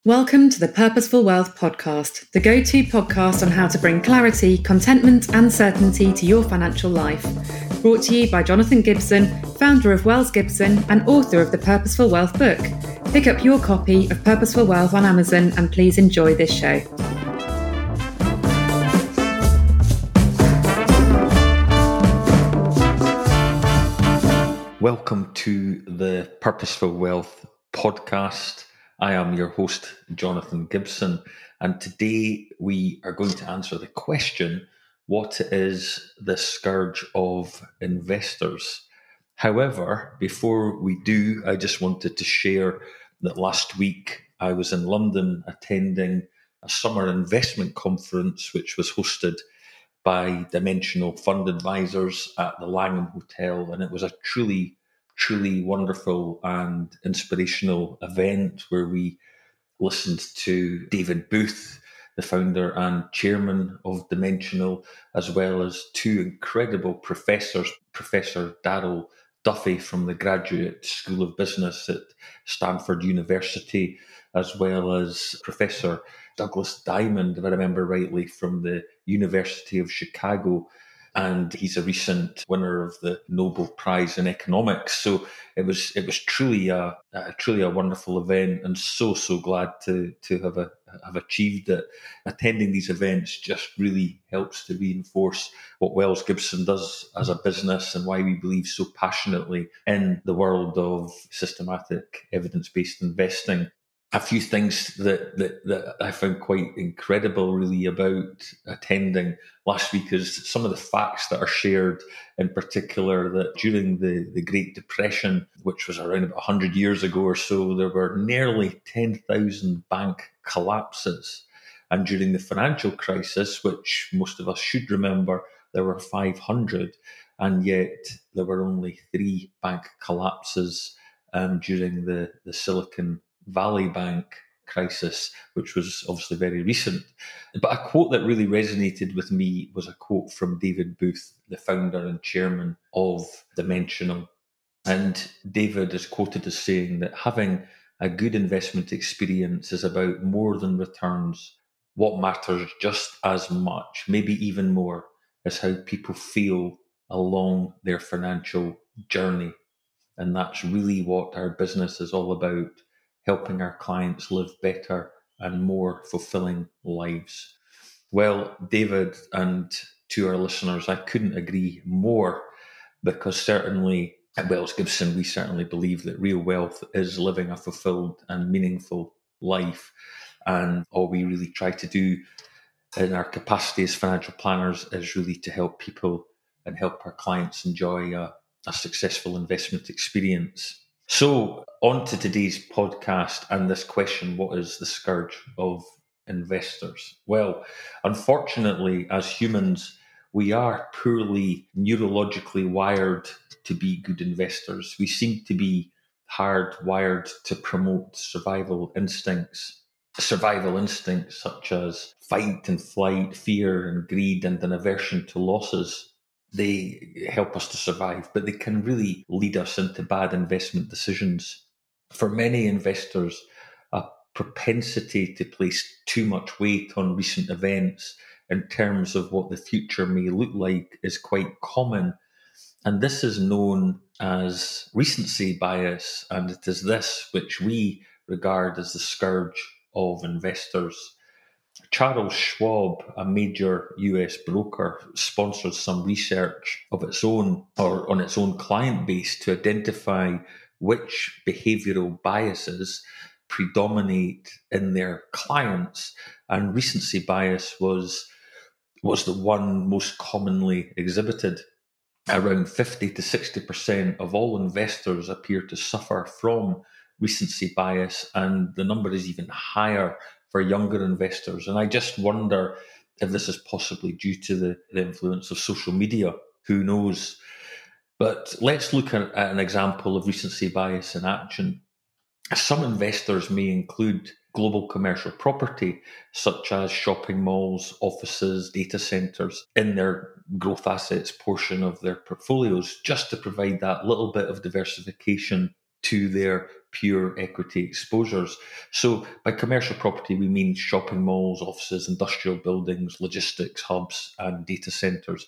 Welcome to the Purposeful Wealth Podcast, the go-to podcast on how to bring clarity, contentment and certainty to your financial life. Brought to you by Jonathan Gibson, founder of Wells Gibson and author of the Purposeful Wealth book. Pick up your copy of Purposeful Wealth on Amazon and please enjoy this show. Welcome to the Purposeful Wealth Podcast. I am your host, Jonathan Gibson, and today we are going to answer the question, what is the scourge of investors? However, before we do, I just wanted to share that last week I was in London attending a summer investment conference which was hosted by Dimensional Fund Advisors at the Langham Hotel, and it was a truly wonderful and inspirational event where we listened to David Booth, the founder and chairman of Dimensional, as well as two incredible professors, Professor Darryl Duffy from the Graduate School of Business at Stanford University, as well as Professor Douglas Diamond, if I remember rightly, from the University of Chicago. And he's a recent winner of the Nobel Prize in Economics. So it was truly a wonderful event, and so glad to have achieved it. Attending these events just really helps to reinforce what Wells Gibson does as a business and why we believe so passionately in the world of systematic evidence-based investing. A few things that I found quite incredible really about attending last week is some of the facts that are shared, in particular that during the Great Depression, which was around about 100 years ago or so, there were nearly 10,000 bank collapses. And during the financial crisis, which most of us should remember, there were 500, and yet there were only 3 bank collapses during the Silicon Valley Bank crisis, which was obviously very recent. But a quote that really resonated with me was a quote from David Booth, the founder and chairman of Dimensional. And David is quoted as saying that having a good investment experience is about more than returns. What matters just as much, maybe even more, is how people feel along their financial journey. And that's really what our business is all about, helping our clients live better and more fulfilling lives. Well, David, and to our listeners, I couldn't agree more, because certainly at Wells Gibson, we certainly believe that real wealth is living a fulfilled and meaningful life. And all we really try to do in our capacity as financial planners is really to help people and help our clients enjoy a successful investment experience. So on to today's podcast and this question, what is the scourge of investors? Well, unfortunately, as humans, we are poorly neurologically wired to be good investors. We seem to be hardwired to promote survival instincts such as fight and flight, fear and greed, and an aversion to losses. They help us to survive, but they can really lead us into bad investment decisions. For many investors, a propensity to place too much weight on recent events in terms of what the future may look like is quite common. And this is known as recency bias, and it is this which we regard as the scourge of investors. Charles Schwab, a major US broker, sponsored some research of its own or on its own client base to identify which behavioral biases predominate in their clients. And recency bias was the one most commonly exhibited. Around 50 to 60% of all investors appear to suffer from recency bias, and the number is even higher for younger investors. And I just wonder if this is possibly due to the influence of social media. Who knows? But let's look at an example of recency bias in action. Some investors may include global commercial property, such as shopping malls, offices, data centers, in their growth assets portion of their portfolios, just to provide that little bit of diversification to their pure equity exposures. So by commercial property, we mean shopping malls, offices, industrial buildings, logistics hubs, and data centres.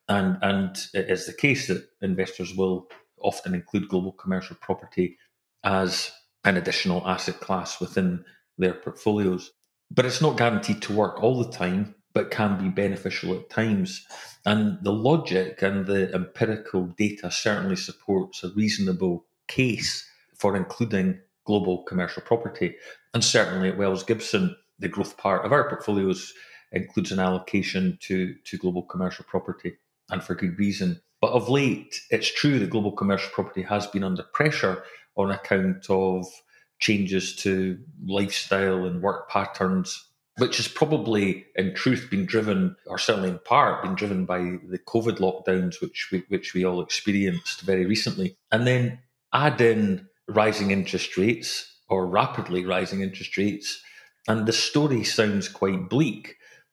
And it is the case that investors will often include global commercial property as an additional asset class within their portfolios. But it's not guaranteed to work all the time, but can be beneficial at times. And the logic and the empirical data certainly supports a reasonable case for including global commercial property. And certainly at Wells Gibson, the growth part of our portfolios includes an allocation to global commercial property, and for good reason. But of late, it's true that global commercial property has been under pressure on account of changes to lifestyle and work patterns, which has probably in truth been driven, or certainly in part been driven by the COVID lockdowns, which we all experienced very recently. And then add in rising interest rates, or rapidly rising interest rates, and the story sounds quite bleak.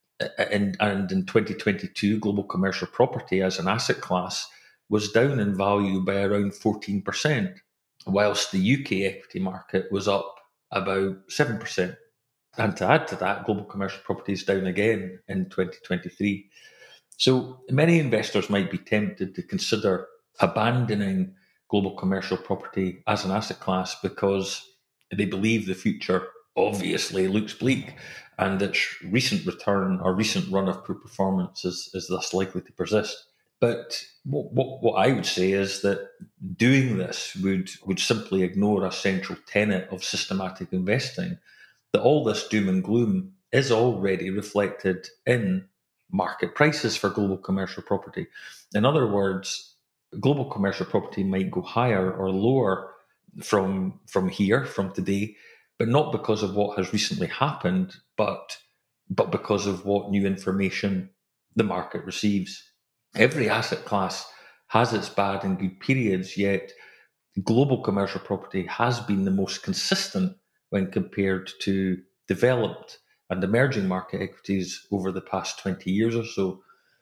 And in 2022, global commercial property as an asset class was down in value by around 14%, whilst the UK equity market was up about 7%. And to add to that, global commercial property is down again in 2023. So many investors might be tempted to consider abandoning global commercial property as an asset class because they believe the future obviously looks bleak, and its recent return or recent run of poor performance is thus likely to persist. But what I would say is that doing this would simply ignore a central tenet of systematic investing, that all this doom and gloom is already reflected in market prices for global commercial property. In other words, global commercial property might go higher or lower from today, but not because of what has recently happened, but because of what new information the market receives. Every asset class has its bad and good periods, yet global commercial property has been the most consistent when compared to developed and emerging market equities over the past 20 years or so.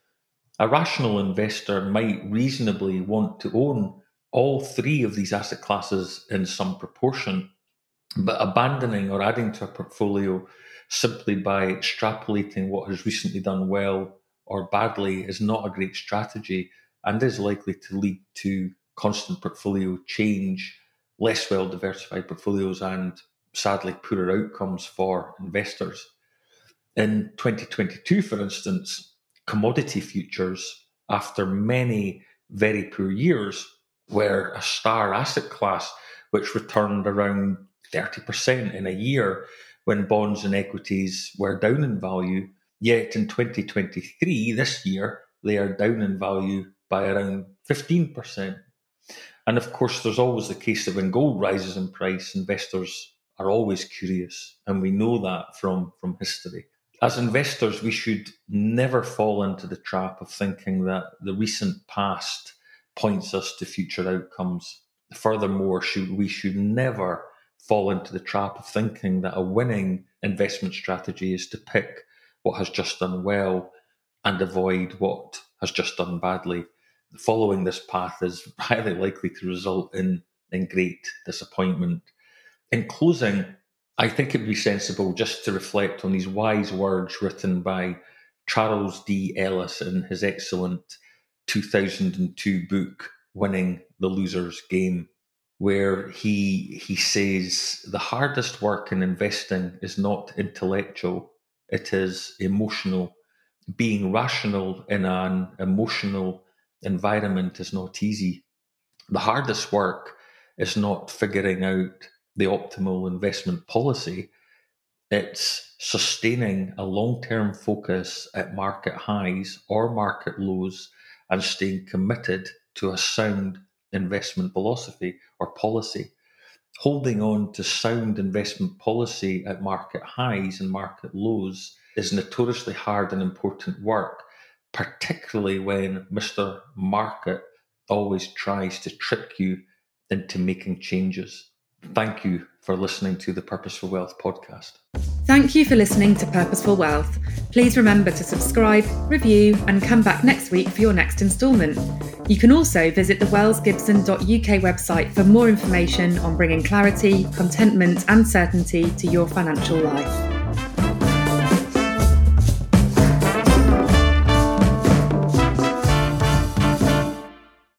A rational investor might reasonably want to own all three of these asset classes in some proportion, but abandoning or adding to a portfolio simply by extrapolating what has recently done well or badly is not a great strategy, and is likely to lead to constant portfolio change, less well diversified portfolios, and sadly poorer outcomes for investors. In 2022, for instance, commodity futures, after many very poor years, were a star asset class which returned around 30% in a year when bonds and equities were down in value. Yet in 2023, this year, they are down in value by around 15%. And of course, there's always the case that when gold rises in price, investors are always curious. And we know that from history. As investors, we should never fall into the trap of thinking that the recent past points us to future outcomes. Furthermore, we should never fall into the trap of thinking that a winning investment strategy is to pick what has just done well and avoid what has just done badly. Following this path is highly likely to result in great disappointment. In closing, I think it would be sensible just to reflect on these wise words written by Charles D. Ellis in his excellent 2002 book, Winning the Loser's Game, where he says the hardest work in investing is not intellectual, it is emotional. Being rational in an emotional environment is not easy. The hardest work is not figuring out the optimal investment policy. It's sustaining a long-term focus at market highs or market lows and staying committed to a sound investment philosophy or policy. Holding on to sound investment policy at market highs and market lows is notoriously hard and important work, particularly when Mr. Market always tries to trick you into making changes. Thank you for listening to the Purposeful Wealth podcast. Thank you for listening to Purposeful Wealth. Please remember to subscribe, review, and come back next week for your next instalment. You can also visit the wellsgibson.uk website for more information on bringing clarity, contentment, and certainty to your financial life.